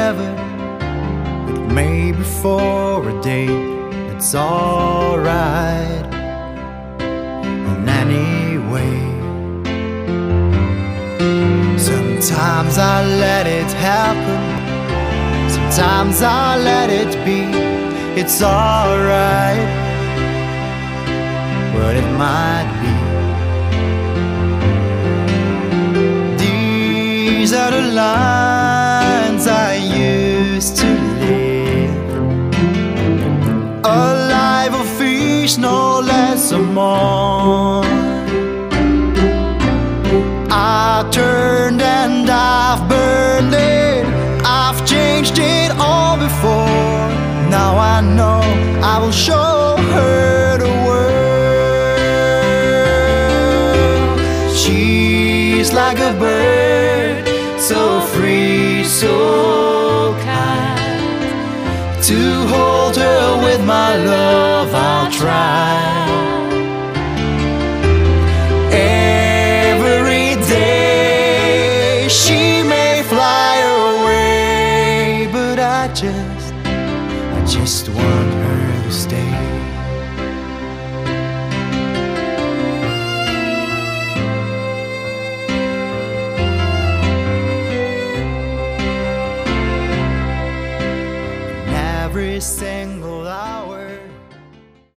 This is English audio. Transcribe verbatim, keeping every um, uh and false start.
forever, but maybe for a day it's alright. And anyway, sometimes I let it happen, sometimes I let it be. It's alright, but it might be. These are the lines I used to live, a life of feast, no less or more. I turned and I've burned it, I've changed it all before. Now I know I will show her the world. She's like a bird, so free, so kind. To hold her with my love I'll try. Every day she may fly away, but I just, I just want her to stay. Every single hour